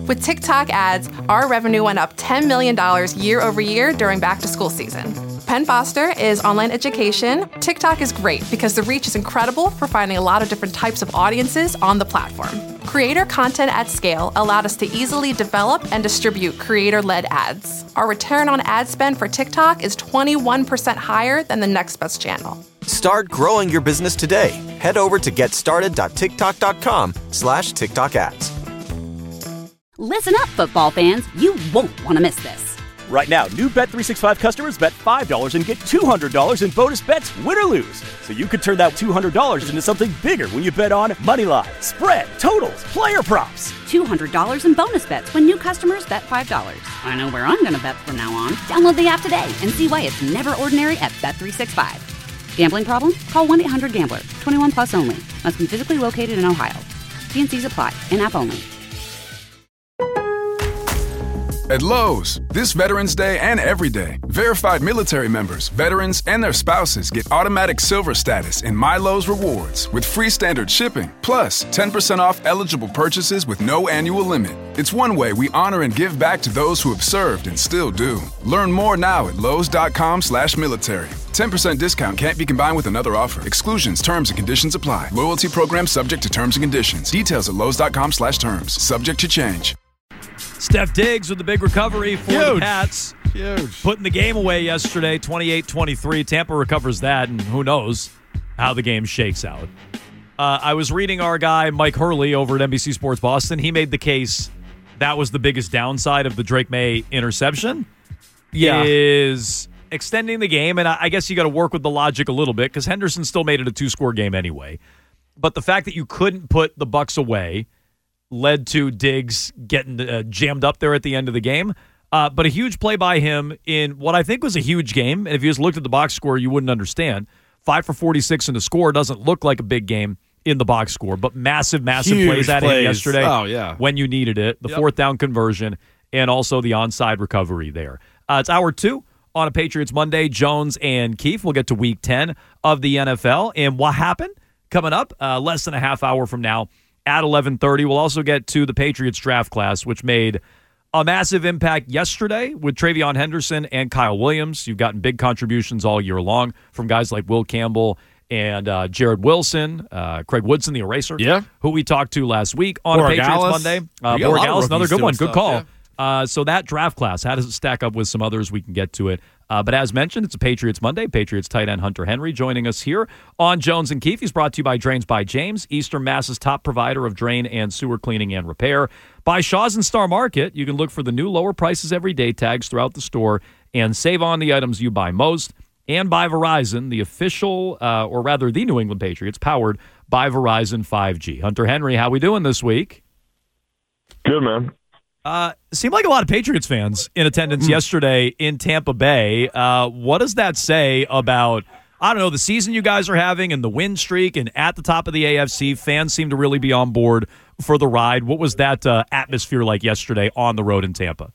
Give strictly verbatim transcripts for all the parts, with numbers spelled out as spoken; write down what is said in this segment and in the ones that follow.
With TikTok ads, our revenue went up ten million dollars year over year during back-to-school season. Penn Foster is online education. TikTok is great because the reach is incredible for finding a lot of different types of audiences on the platform. Creator content at scale allowed us to easily develop and distribute creator-led ads. Our return on ad spend for TikTok is twenty-one percent higher than the next best channel. Start growing your business today. Head over to getstarted.tiktok.com slash TikTok ads. Listen up, football fans. You won't want to miss this. Right now, new Bet three sixty-five customers bet five dollars and get two hundred dollars in bonus bets, win or lose. So you could turn that two hundred dollars into something bigger when you bet on moneyline, spread, totals, player props. two hundred dollars in bonus bets when new customers bet five dollars. I know where I'm going to bet from now on. Download the app today and see why it's never ordinary at Bet three sixty-five. Gambling problem? Call one eight hundred gambler. twenty-one plus only. Must be physically located in Ohio. T and C's apply. In-app only. At Lowe's, this Veterans Day and every day, verified military members, veterans, and their spouses get automatic silver status in My Lowe's Rewards with free standard shipping, plus ten percent off eligible purchases with no annual limit. It's one way we honor and give back to those who have served and still do. Learn more now at lowes.com slash military. ten percent discount can't be combined with another offer. Exclusions, terms, and conditions apply. Loyalty program subject to terms and conditions. Details at lowes.com slash terms. Subject to change. Steph Diggs with the big recovery for Huge. the Pats. Huge. Putting the game away yesterday, twenty-eight twenty-three. Tampa recovers that, and who knows how the game shakes out. Uh, I was reading our guy, Mike Hurley, over at N B C Sports Boston. He made the case that was the biggest downside of the Drake May interception. Yeah. Is extending the game, and I, I guess you got to work with the logic a little bit because Henderson still made it a two-score game anyway. But the fact that you couldn't put the Bucs away led to Diggs getting uh, jammed up there at the end of the game. Uh, but a huge play by him in what I think was a huge game. And if you just looked at the box score, you wouldn't understand. Five for forty-six in the score doesn't look like a big game in the box score, but massive, massive Huge plays at plays. him yesterday. Oh, yeah. When you needed it. The Yep. fourth down conversion and also the onside recovery there. Uh, it's hour two on a Patriots Monday. Jones and Keefe. We'll get to week ten of the N F L. And what happened coming up uh, less than a half hour from now. At eleven thirty, we'll also get to the Patriots draft class, which made a massive impact yesterday with Travion Henderson and Kyle Williams. You've gotten big contributions all year long from guys like Will Campbell and uh, Jared Wilson, uh, Craig Woodson, the eraser, Yeah. who we talked to last week on Borregales. Patriots Monday. Uh, We got a lot of Borregales, another rookies good doing one. Good stuff, call. yeah. Uh, so that draft class, how does it stack up with some others? We can get to it. Uh, but as mentioned, it's a Patriots Monday. Patriots tight end Hunter Henry joining us here on Jones and Keefe. He's brought to you by Drains by James, Eastern Mass's top provider of drain and sewer cleaning and repair. By Shaw's and Star Market, you can look for the new lower prices every day tags throughout the store and save on the items you buy most. And by Verizon, the official, uh, or rather the New England Patriots, powered by Verizon five G. Hunter Henry, how we doing this week? Good, man. Uh, seemed like a lot of Patriots fans in attendance yesterday in Tampa Bay. Uh, what does that say about, I don't know, the season you guys are having and the win streak and at the top of the A F C? Fans seem to really be on board for the ride. What was that uh, atmosphere like yesterday on the road in Tampa?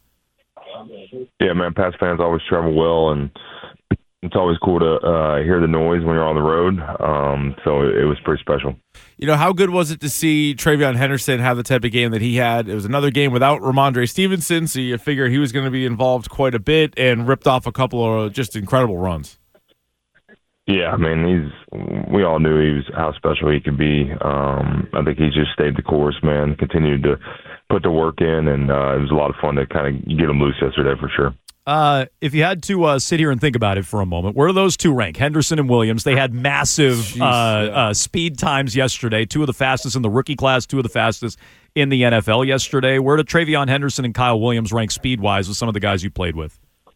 Yeah, man, Pats fans always travel well, and it's always cool to uh, hear the noise when you're on the road. Um, so it, it was pretty special. You know, how good was it to see Travion Henderson have the type of game that he had? It was another game without Ramondre Stevenson, so you figure he was going to be involved quite a bit and ripped off a couple of just incredible runs. Yeah, I mean, he's. We all knew he was how special he could be. Um, I think he just stayed the course, man. Continued to put the work in, and uh, it was a lot of fun to kind of get him loose yesterday for sure. Uh, if you had to uh, sit here and think about it for a moment, where do those two rank? Henderson and Williams. They had massive Jeez, uh, yeah. uh, speed times yesterday. Two of the fastest in the rookie class, two of the fastest in the N F L yesterday. Where do Travion Henderson and Kyle Williams rank speed-wise with some of the guys you played with?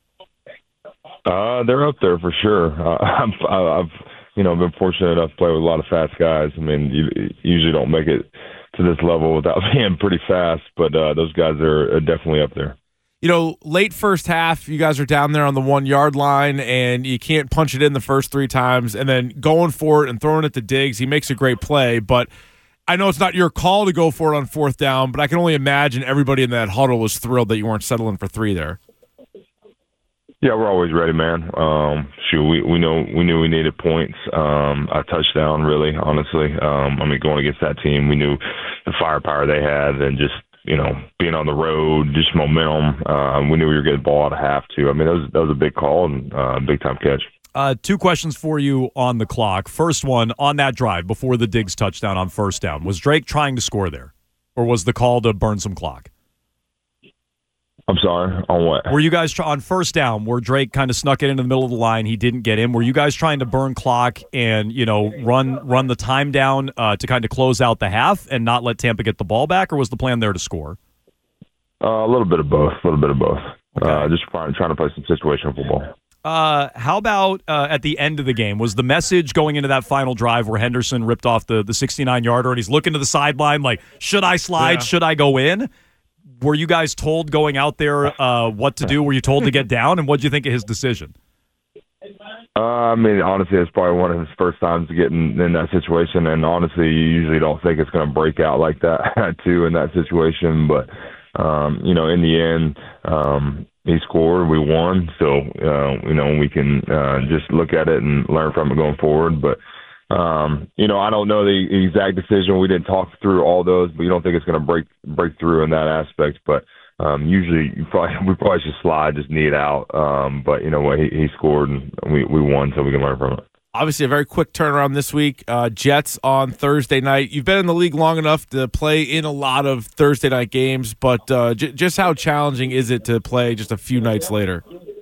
Uh, they're up there for sure. Uh, I've, I've, you know, been fortunate enough to play with a lot of fast guys. I mean, you, you usually don't make it to this level without being pretty fast, but uh, those guys are definitely up there. You know, late first half, you guys are down there on the one-yard line, and you can't punch it in the first three times, and then going for it and throwing it to Diggs. He makes a great play, but I know it's not your call to go for it on fourth down, but I can only imagine everybody in that huddle was thrilled that you weren't settling for three there. Yeah, we're always ready, man. Um, shoot, we we know we knew we needed points, um, a touchdown, really, honestly. Um, I mean, going against that team, we knew the firepower they had, and just you know, being on the road, just momentum. Uh, we knew we were getting the ball out of half too. I mean, that was that was a big call and uh, big time catch. Uh, two questions for you on the clock. First one, on that drive before the Diggs touchdown on first down, was Drake trying to score there, or was the call to burn some clock? I'm sorry, on what? Were you guys try- on first down where Drake kind of snuck it into the middle of the line? He didn't get in. Were you guys trying to burn clock and, you know, run run the time down uh, to kind of close out the half and not let Tampa get the ball back, or was the plan there to score? Uh, a little bit of both. A little bit of both. Okay. Uh, just trying, trying to play some situational football. Uh, how about uh, at the end of the game? Was the message going into that final drive where Henderson ripped off the the sixty-nine-yarder and he's looking to the sideline like, should I slide? Yeah. Should I go in? Were you guys told going out there uh, what to do? Were you told to get down? And what did you think of his decision? Uh, I mean, honestly, it's probably one of his first times getting in that situation. And honestly, you usually don't think it's going to break out like that, too, in that situation. But, um, you know, in the end, um, he scored. We won. So, uh, you know, we can uh, just look at it and learn from it going forward. But, Um, you know, I don't know the exact decision. We didn't talk through all those, but you don't think it's going to break break through in that aspect. But um, usually, you probably we probably should slide, just knee it out. Um, but you know what? He, he scored, and we we won, so we can learn from it. Obviously, a very quick turnaround this week. Uh, Jets on Thursday night. You've been in the league long enough to play in a lot of Thursday night games, but uh, j- just how challenging is it to play just a few nights later?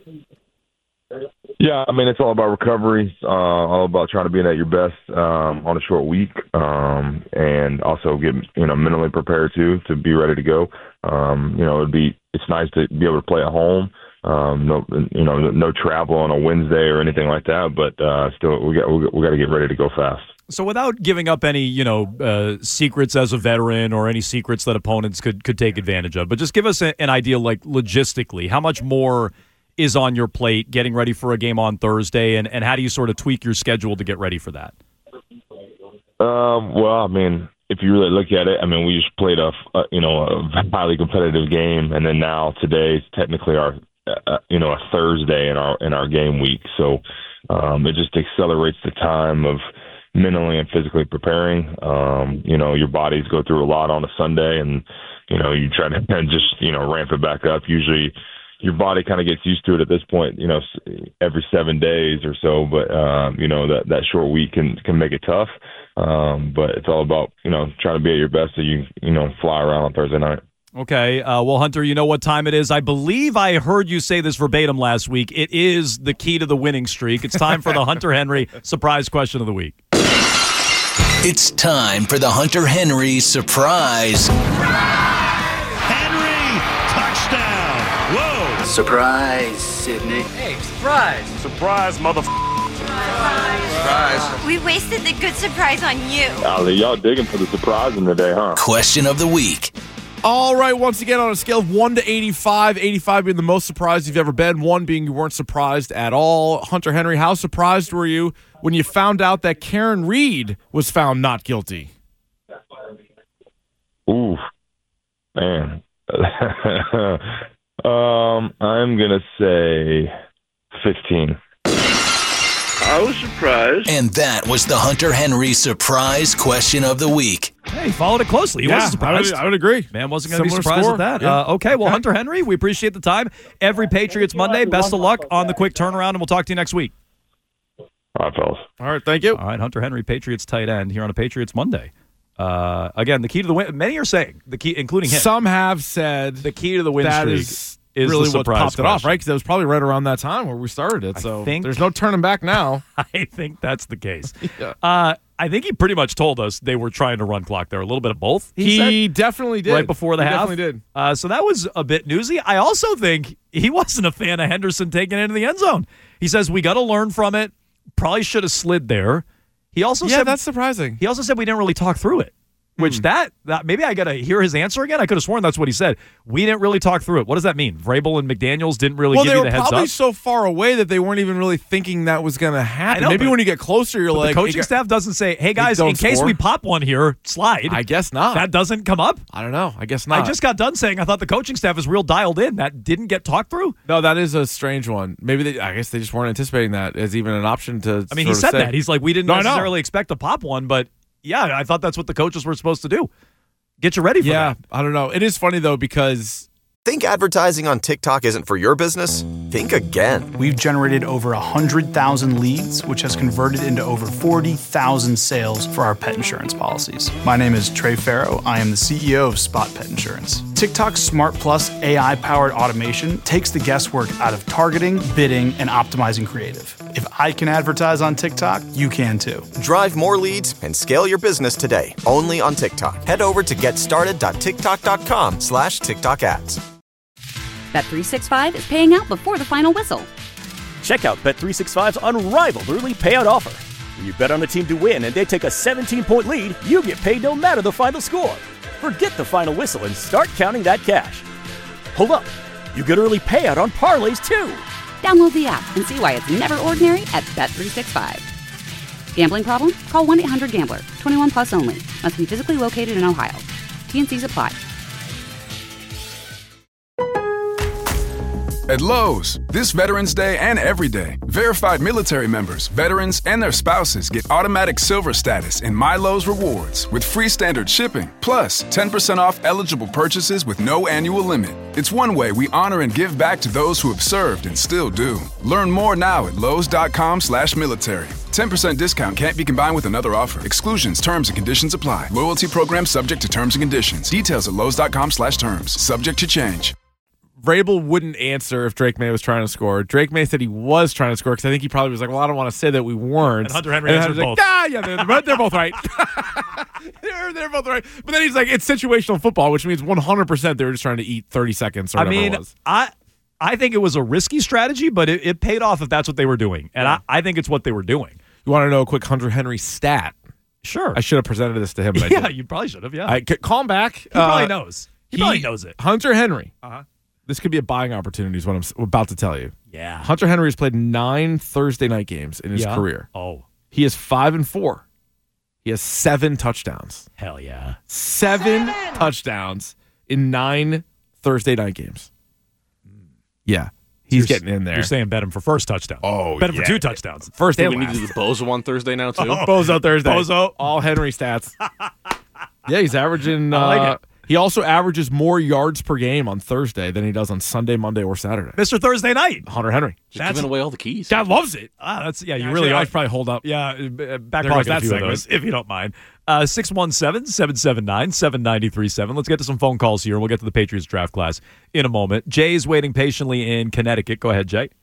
Yeah, I mean, it's all about recovery, uh, all about trying to be at your best um, on a short week, um, and also get, you know, mentally prepared too, to be ready to go. Um, you know, it'd be, it's nice to be able to play at home. Um, no, you know, no travel on a Wednesday or anything like that, but uh, still, we got we got to get ready to go fast. So without giving up any, you know, uh, secrets as a veteran or any secrets that opponents could, could take advantage of, but just give us a, an idea, like logistically, how much more is on your plate getting ready for a game on Thursday, and, and how do you sort of tweak your schedule to get ready for that? Um, well, I mean, if you really look at it, I mean, we just played a, a you know, a highly competitive game, and then now today is technically our, uh, you know, a Thursday in our in our game week. So um, it just accelerates the time of mentally and physically preparing. Um, you know, your bodies go through a lot on a Sunday, and you know, you try to just you know ramp it back up. Usually, your body kind of gets used to it at this point, you know, every seven days or so. But, um, you know, that, that short week can, can make it tough. Um, but it's all about, you know, trying to be at your best so you, you know, fly around on Thursday night. Okay. Uh, well, Hunter, you know what time it is. I believe I heard you say this verbatim last week. It is the key to the winning streak. It's time for the Hunter Henry surprise question of the week. It's time for the Hunter Henry surprise. Surprise, Sydney. Hey, surprise. Surprise, motherfucker. Surprise. We wasted the good surprise on you. Golly, y'all digging for the surprising today, huh? Question of the week. All right, once again, on a scale of one to eighty-five, eighty-five being the most surprised you've ever been, one being you weren't surprised at all. Hunter Henry, how surprised were you when you found out that Karen Reed was found not guilty? Ooh, man. Um, I'm going to say fifteen. I was surprised. And that was the Hunter Henry surprise question of the week. Hey, he followed it closely. He yeah, wasn't surprised. I would, I would agree. Man wasn't going to be Similar surprised score. at that. Yeah. Uh, okay, well, Hunter Henry, we appreciate the time. Every Patriots Monday. Best of luck on the quick turnaround, and we'll talk to you next week. All right, fellas. All right, thank you. All right, Hunter Henry, Patriots tight end here on a Patriots Monday. Uh, again, the key to the win. Many are saying the key, including him. Some have said the key to the win that streak is, is really the what surprise popped it off, question. right? Because it was probably right around that time where we started it. So I think, there's no turning back now. I think that's the case. yeah. uh, I think he pretty much told us they were trying to run clock there. A little bit of both. He, He said, definitely did. right before the he half. Definitely did. Uh, so that was a bit newsy. I also think he wasn't a fan of Henderson taking it into the end zone. He says we got to learn from it. Probably should have slid there. He also Yeah, said that's surprising. He also said we didn't really talk through it. Which Hmm. that, that maybe I got to hear his answer again. I could have sworn that's what he said. We didn't really talk through it. What does that mean? Vrabel and McDaniels didn't really well, give they you were the heads probably up? so far away that they weren't even really thinking that was going to happen. know, Maybe but- when you get closer, you're But like, the coaching hey, staff doesn't say, hey, guys, don't in case score. we pop one here, slide. I guess not. That doesn't come up? I don't know. I guess not. I just got done saying I thought the coaching staff is real dialed in. That didn't get talked through? No, that is a strange one. Maybe they, I guess they just weren't anticipating that as even an option to. I mean, he sort of said say. that. He's like, we didn't No, I know. necessarily expect to pop one, but yeah, I thought that's what the coaches were supposed to do. get you ready for yeah, that. I don't know. It is funny, though, because... Think advertising on TikTok isn't for your business? Think again. We've generated over one hundred thousand leads, which has converted into over forty thousand sales for our pet insurance policies. My name is Trey Farrow. I am the C E O of Spot Pet Insurance. TikTok's Smart Plus A I-powered automation takes the guesswork out of targeting, bidding, and optimizing creative. If I can advertise on TikTok, you can too. Drive more leads and scale your business today, only on TikTok. Head over to getstarted.tiktok.com slash TikTok ads. Bet three sixty-five is paying out before the final whistle. Check out Bet three sixty-five's unrivaled early payout offer. When you bet on a team to win and they take a seventeen-point lead, you get paid no matter the final score. Forget the final whistle and start counting that cash. Hold up. You get early payout on parlays, too. Download the app and see why it's never ordinary at Bet three sixty-five. Gambling problem? Call one eight hundred gambler. twenty-one plus only. Must be physically located in Ohio. T and Cs apply. At Lowe's, this Veterans Day and every day, verified military members, veterans, and their spouses get automatic silver status in My Lowe's Rewards with free standard shipping, plus ten percent off eligible purchases with no annual limit. It's one way we honor and give back to those who have served and still do. Learn more now at lowes.com slash military. ten percent discount can't be combined with another offer. Exclusions, terms, and conditions apply. Loyalty program subject to terms and conditions. Details at lowes.com slash terms. Subject to change. Vrabel wouldn't answer if Drake May was trying to score. Drake May said he was trying to score because I think he probably was like, well, I don't want to say that we weren't. And Hunter Henry and answered like, both. ah, yeah, they're, they're both right. they're, they're both right. But then he's like, it's situational football, which means one hundred percent they were just trying to eat thirty seconds or I whatever mean, it was. I I think it was a risky strategy, but it, it paid off if that's what they were doing. And Yeah. I, I think it's what they were doing. You want to know a quick Hunter Henry stat? Sure. I should have presented this to him, but I yeah, didn't. you probably should have, yeah. I, c- call him back. he probably Uh, knows. He, probably knows it. Hunter Henry. Uh-huh. This could be a buying opportunity is what I'm s- about to tell you. Yeah. Hunter Henry has played nine Thursday night games in his Yeah. career. Oh, He is five and four. He has seven touchdowns. hell yeah. Seven, touchdowns in nine Thursday night games. Yeah. He's You're- getting in there. You're saying bet him for first touchdown. Oh, Bet him yeah. for two touchdowns. First Do and we need to last. do the Bozo on Thursday now, too? Oh. Bozo Thursday. Bozo. All Henry stats. Yeah, he's averaging. Uh, I like it. He also averages more yards per game on Thursday than he does on Sunday, Monday, or Saturday. Mister Thursday night. Hunter Henry. Just That's- giving away all the keys. God loves it. Ah, that's yeah. You Actually, really I are. should probably hold up. Yeah, uh, back There pocket goes that a few of segment. those, if you don't mind. Uh, six one seven, seven seven nine, seven nine three seven. Let's get to some phone calls here, and we'll get to the Patriots draft class in a moment. Jay's waiting patiently in Connecticut. Go ahead, Jay.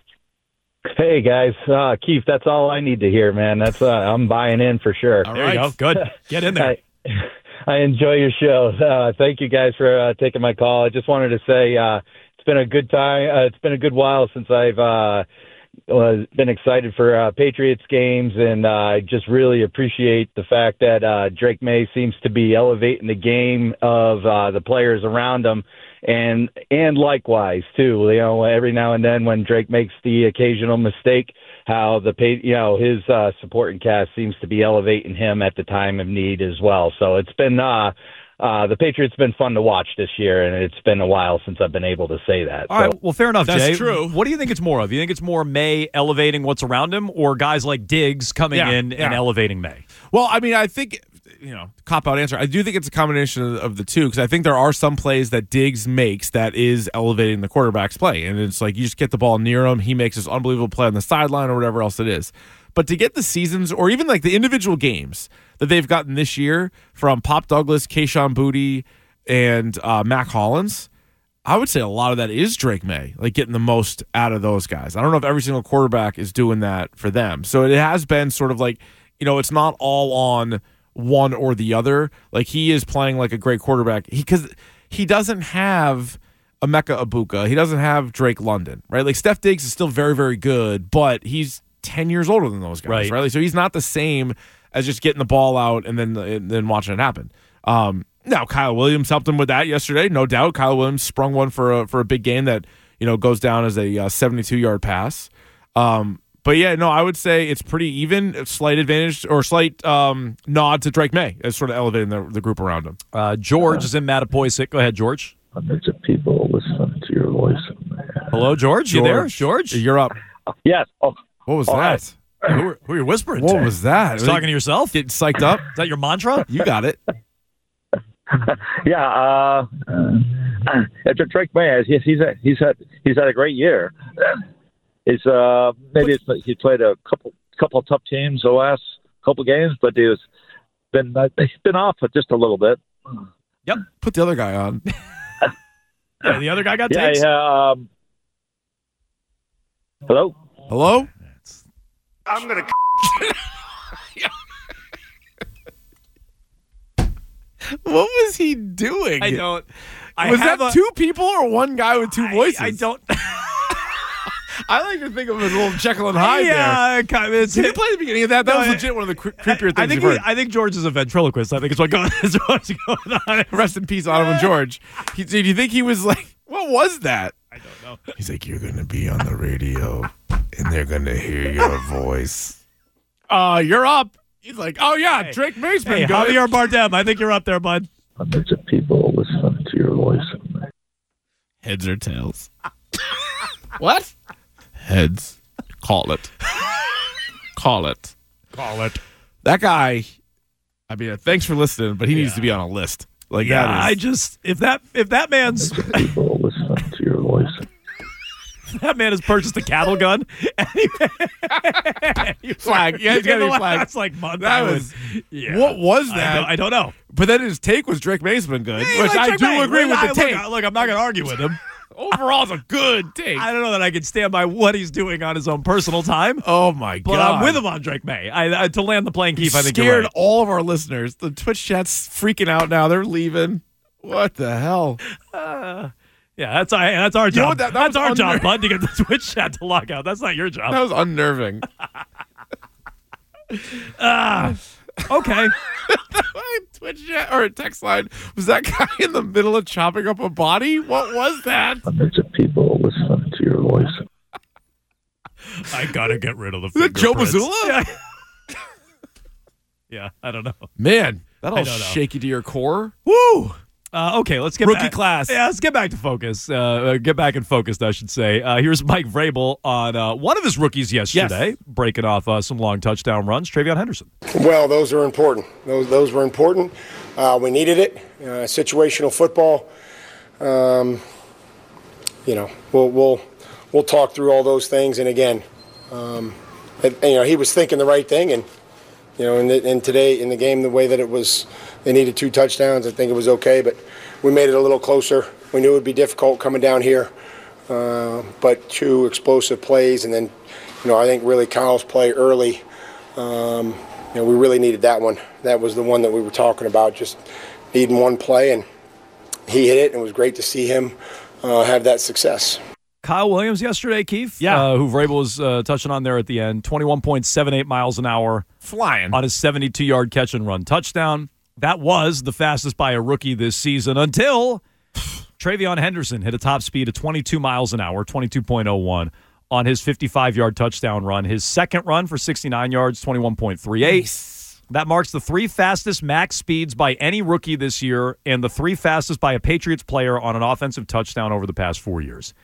Hey guys, uh, Keith, that's all I need to hear, man. That's uh, I'm buying in for sure. All there right. you go. Good. Get in there. I, I enjoy your show. Uh, thank you guys for uh, taking my call. I just wanted to say uh, it's been a good time. Uh, it's been a good while since I've uh, uh, been excited for uh, Patriots games, and uh, I just really appreciate the fact that uh, Drake May seems to be elevating the game of uh, the players around him. And and likewise too, you know, every now and then when Drake makes the occasional mistake, how the you know his uh, supporting cast seems to be elevating him at the time of need as well. So it's been uh, uh, the Patriots been fun to watch this year, and it's been a while since I've been able to say that. All so. right. Well, fair enough, That's Jay. true. What do you think it's more of? You think it's more May elevating what's around him, or guys like Diggs coming Yeah, in yeah. and elevating May? Well, I mean, I think, you know, cop out answer. I do think it's a combination of, of the two because I think there are some plays that Diggs makes that is elevating the quarterback's play. And it's like you just get the ball near him. He makes this unbelievable play on the sideline or whatever else it is. But to get the seasons or even like the individual games that they've gotten this year from Pop Douglas, Kayshon Boutte, and uh, Mac Hollins, I would say a lot of that is Drake May, like getting the most out of those guys. I don't know if every single quarterback is doing that for them. So it has been sort of like, you know, it's not all on one or the other. Like he is playing like a great quarterback he because he doesn't have Emeka Ibuka. He doesn't have Drake London, right? Like Steph Diggs is still very, very good, but he's ten years older than those guys, Right. right? Like, so he's not the same as just getting the ball out and then and then watching it happen. Um, now Kyle Williams helped him with that yesterday, no doubt. Kyle Williams sprung one for a for a big game that you know goes down as a uh, seventy-two yard pass. Um, But yeah, no, I would say it's pretty even. Slight advantage or slight um, nod to Drake May as sort of elevating the, the group around him. Uh, George is in Mattapoisett. Go ahead, George. Hundreds of people listening to your voice. Hello, George. You there, George? You're up. Yes. Oh, what was oh, that? Who, are- who are you whispering What to? was that? You talking to yourself? Getting psyched up? Is that your mantra? You got it. yeah, uh, uh, it's a Drake May. He's he's had, he's had he's had a great year. It's uh maybe it's, he played a couple couple of tough teams the last couple games, but he was been uh, he's been off it just a little bit. Yep, put the other guy on. Yeah, the other guy got yeah, takes. yeah. Um, hello, hello. I'm gonna. What was he doing? I don't. I was have that a, two people or one guy with two I, voices? I don't. I like to think of him as a little Jekyll and Hyde yeah, there. kind of, it's, Did you play the beginning of that? That no, was I, legit one of the cre- creepier things I think you've he, heard. I think George is a ventriloquist. I think it's what going, is what's going on. Rest in peace, Otto and George. He, do you think he was like, what was that? I don't know. He's like, you're going to be on the radio, and they're going to hear your voice. Uh, you're up. He's like, oh, yeah, hey, Drake May's been hey, good. Javier Bardem, I think you're up there, bud. hundreds of people listen to your voice. Heads or tails? What? Heads. Call it. Call it. Call it. That guy, I mean, thanks for listening, but he needs yeah. to be on a list. Like, yeah, that is, I just, if that if that man's, people listen to your voice. that man has purchased a cattle gun. And he, flag. Yeah, he's got to be flagged. That's like month. That was, yeah. What was that? I don't, I don't know. But then his take was Drake May's been good, Yeah, which like I Drake do May. agree with I, the look, take. I- Look, I'm not going to argue with him. Overall, it's a good take. I don't know that I can stand by what he's doing on his own personal time. Oh, my God. But I'm with him on Drake May. I, I, to land the plane, Keith, I think scared you're right. all of our listeners. The Twitch chat's freaking out now. They're leaving. What the hell? Uh, yeah, that's our, that's our You know job. what, that- that that's was our job, unner- bud, to get the Twitch chat to log out. That's not your job. That was unnerving. uh, okay. Twitch chat or a text line. Was that guy in the middle of chopping up a body? What was that? Hundreds of people listen to your voice. I got to get rid of the Is that Joe fingerprints. Mazzulla? Yeah. yeah, I don't know. Man, that'll I don't know. shake you to your core. Woo! Uh, okay, let's get Rookie back. class. Yeah, let's get back to focus. Uh, uh, get back in focus, I should say. Uh, here's Mike Vrabel on uh, one of his rookies yesterday, Yes. breaking off uh, some long touchdown runs. Travion Henderson. Well, those are important. Those those were important. Uh, we needed it. Uh, situational football. Um, you know, we'll we'll we'll talk through all those things. And again, um, and, you know, he was thinking the right thing. And you know, in, the, in today in the game, the way that it was, they needed two touchdowns. I think it was okay, but we made it a little closer. We knew it would be difficult coming down here, uh, but two explosive plays, and then, you know, I think really Kyle's play early. Um, you know, we really needed that one. That was the one that we were talking about, just needing one play, and he hit it, and it was great to see him uh, have that success. Kyle Williams yesterday, Keith, Yeah. uh, who Vrabel was uh, touching on there at the end, twenty-one point seven eight miles an hour. Flying. On his seventy-two-yard catch and run touchdown. That was the fastest by a rookie this season until Travion Henderson hit a top speed of twenty-two miles an hour, twenty-two point oh one, on his fifty-five-yard touchdown run. His second run for sixty-nine yards, twenty-one point three eight. Nice. That marks the three fastest max speeds by any rookie this year and the three fastest by a Patriots player on an offensive touchdown over the past four years.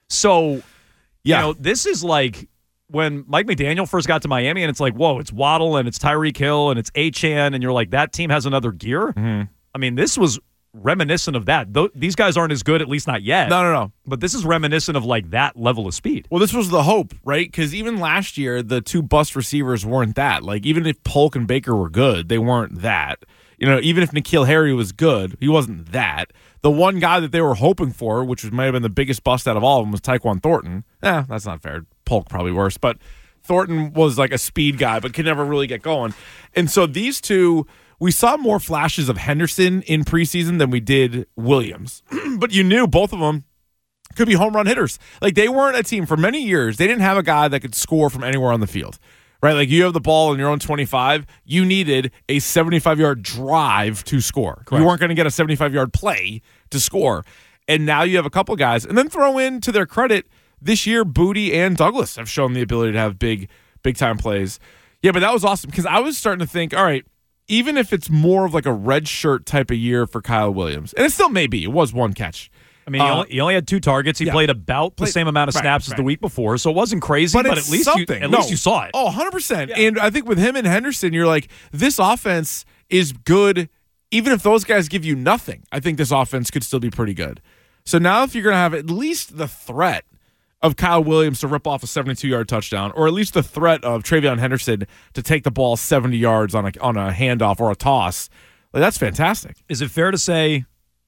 So, Yeah. you know, this is like when Mike McDaniel first got to Miami, and it's like, whoa, it's Waddle and it's Tyreek Hill and it's Achane, and you're like, that team has another gear. Mm-hmm. I mean, this was reminiscent of that. Th- these guys aren't as good, at least not yet. No, no, no. But this is reminiscent of like that level of speed. Well, this was the hope, right? Because even last year, the two bust receivers weren't that. Like, even if Polk and Baker were good, they weren't that. You know, even if N'Keal Harry was good, he wasn't that. The one guy that they were hoping for, which was, might have been the biggest bust out of all of them, was Tyquan Thornton. Eh, that's not fair. Polk probably worse. But Thornton was like a speed guy, but could never really get going. And so these two, we saw more flashes of Henderson in preseason than we did Williams. But you knew both of them could be home run hitters. Like, they weren't a team for many years. They didn't have a guy that could score from anywhere on the field. Right, like you have the ball in your own twenty-five, you needed a seventy-five-yard drive to score. Correct. You weren't going to get a seventy-five-yard play to score. And now you have a couple guys. And then throw in, to their credit, this year, Booty and Douglas have shown the ability to have big, big-time plays. Yeah, but that was awesome because I was starting to think, all right, even if it's more of like a red shirt type of year for Kyle Williams, and it still may be, it was one catch. I mean, he, Uh, only, he only had two targets. He yeah. played about the Played- same amount of right, snaps as the right. week before, so it wasn't crazy, but, it's at least you, something. at No. least you saw it. Oh, one hundred percent. And I think with him and Henderson, you're like, this offense is good even if those guys give you nothing, I think this offense could still be pretty good. So now if you're going to have at least the threat of Kyle Williams to rip off a seventy-two-yard touchdown, or at least the threat of TreVeyon Henderson to take the ball seventy yards on a, on a handoff or a toss, like, that's fantastic. Is it fair to say,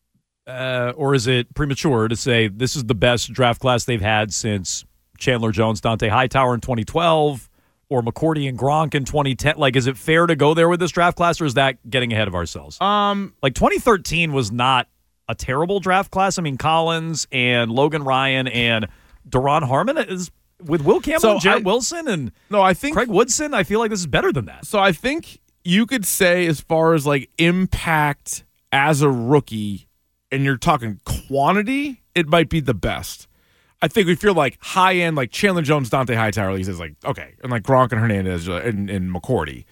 uh, or is it premature to say this is the best draft class they've had since Chandler Jones, Dante Hightower in twenty twelve, or McCourty and Gronk in twenty ten? Like, is it fair to go there with this draft class, or is that getting ahead of ourselves? Um, like twenty thirteen was not a terrible draft class. I mean, Collins and Logan Ryan and Daron Harmon is with Will Campbell So and Jarrett I- Wilson and No, I think Craig Woodson. I feel like this is better than that. So I think you could say, as far as like impact as a rookie, and you're talking quantity, it might be the best. I think if you're like high end, like Chandler Jones, Dante Hightower, he says like, okay, and like Gronk and Hernandez and, and McCourty.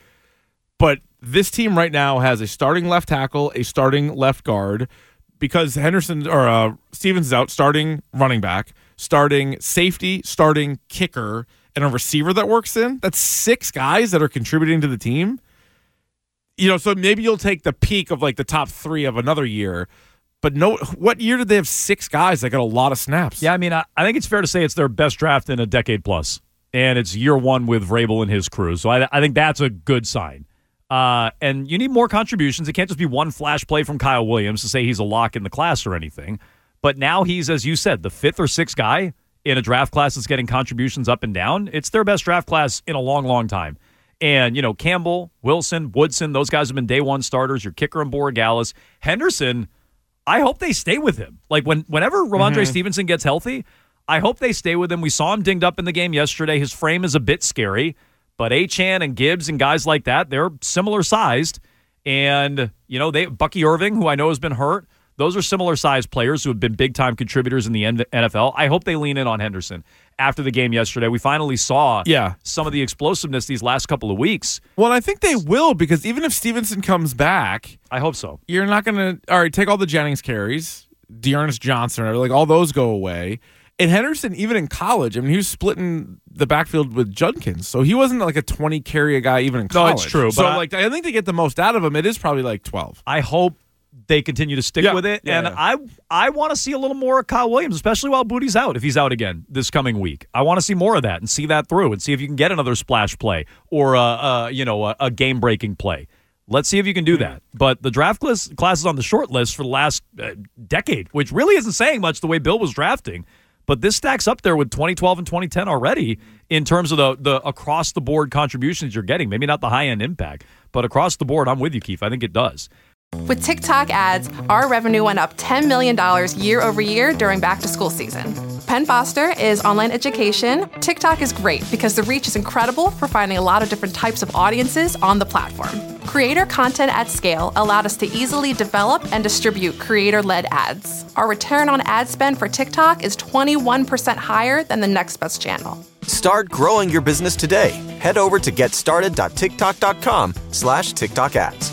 But this team right now has a starting left tackle, a starting left guard, because Henderson or uh, Stevens is out, starting running back, starting safety, starting kicker, and a receiver that works in. That's six guys that are contributing to the team. You know, so maybe you'll take the peak of like the top three of another year. But no, what year did they have six guys that got a lot of snaps? Yeah, I mean, I, I think it's fair to say it's their best draft in a decade plus, and it's year one with Vrabel and his crew. So I, I think that's a good sign. Uh, and you need more contributions. It can't just be one flash play from Kyle Williams to say he's a lock in the class or anything. But now he's, as you said, the fifth or sixth guy in a draft class that's getting contributions up and down. It's their best draft class in a long, long time. And, you know, Campbell, Wilson, Woodson, those guys have been day one starters. Your kicker and Borregales. Henderson, I hope they stay with him. Like, when whenever Ramondre Mm-hmm. Stevenson gets healthy, I hope they stay with him. We saw him dinged up in the game yesterday. His frame is a bit scary. But Achane and Gibbs and guys like that, they're similar sized. And, you know, they Bucky Irving, who I know has been hurt, those are similar sized players who have been big time contributors in the N F L. I hope they lean in on Henderson. After the game yesterday, we finally saw Yeah. some of the explosiveness these last couple of weeks. Well, I think they will, because even if Stevenson comes back, I hope so. You're not going to, all right, take all the Jennings carries, Dearness Johnson, like all those go away. And Henderson, even in college, I mean, he was splitting the backfield with Judkins, so he wasn't like a twenty carry a guy even in No, college. it's true, So, but I- like, I think to get the most out of him, it is probably like twelve. I hope they continue to stick Yeah, with it. yeah, and yeah. I I want to see a little more of Kyle Williams, especially while Booty's out, if he's out again this coming week. I want to see more of that and see that through and see if you can get another splash play or a, a you know a, a game-breaking play. Let's see if you can do that. But the draft class, class is on the short list for the last uh, decade, which really isn't saying much the way Bill was drafting. But this stacks up there with twenty twelve and twenty ten already in terms of the, the across-the-board contributions you're getting. Maybe not the high-end impact, but across the board, I'm with you, Keith. I think it does. With TikTok ads, our revenue went up ten million dollars year over year during back-to-school season. Penn Foster is online education. TikTok is great because the reach is incredible for finding a lot of different types of audiences on the platform. Creator content at scale allowed us to easily develop and distribute creator-led ads. Our return on ad spend for TikTok is twenty-one percent higher than the next best channel. Start growing your business today. Head over to getstarted.tiktok.com slash TikTok ads.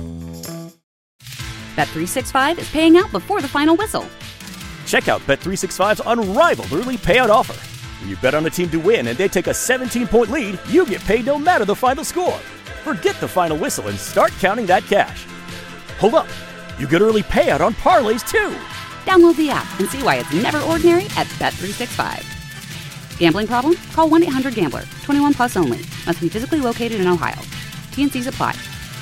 Bet three sixty-five is paying out before the final whistle. Check out Bet three sixty-five's unrivaled early payout offer. When you bet on a team to win and they take a seventeen-point lead, you get paid no matter the final score. Forget the final whistle and start counting that cash. Hold up. You get early payout on parlays, too. Download the app and see why it's never ordinary at Bet three sixty-five. Gambling problem? Call one eight hundred gambler. twenty-one plus only. Must be physically located in Ohio. T and C's apply.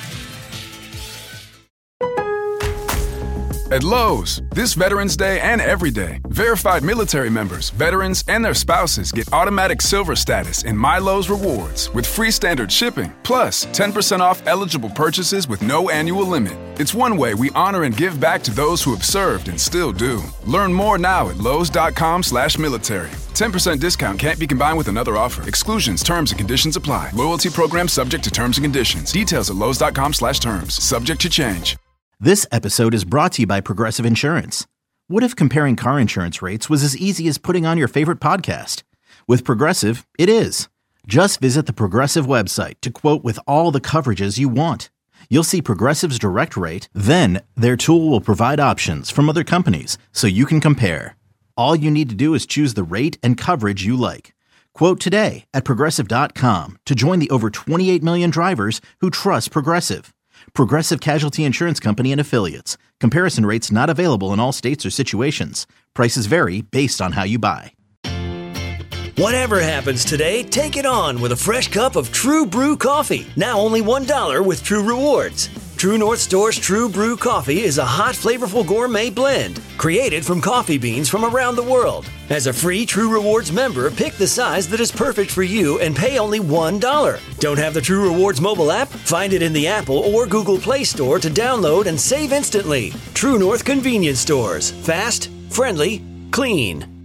At Lowe's, this Veterans Day and every day, verified military members, veterans, and their spouses get automatic silver status in My Lowe's Rewards with free standard shipping, plus ten percent off eligible purchases with no annual limit. It's one way we honor and give back to those who have served and still do. Learn more now at lowes.com slash military. ten percent discount can't be combined with another offer. Exclusions, terms, and conditions apply. Loyalty program subject to terms and conditions. Details at lowes.com slash terms. Subject to change. This episode is brought to you by Progressive Insurance. What if comparing car insurance rates was as easy as putting on your favorite podcast? With Progressive, it is. Just visit the Progressive website to quote with all the coverages you want. You'll see Progressive's direct rate, then their tool will provide options from other companies so you can compare. All you need to do is choose the rate and coverage you like. Quote today at progressive dot com to join the over twenty-eight million drivers who trust Progressive. Progressive Casualty Insurance Company and Affiliates. Comparison rates not available in all states or situations. Prices vary based on how you buy. Whatever happens today, take it on with a fresh cup of True Brew coffee. Now only one dollar with True Rewards. True North Store's True Brew coffee is a hot, flavorful gourmet blend created from coffee beans from around the world. As a free True Rewards member, pick the size that is perfect for you and pay only one dollar. Don't have the True Rewards mobile app? Find it in the Apple or Google Play Store to download and save instantly. True North Convenience Stores. Fast, friendly, clean.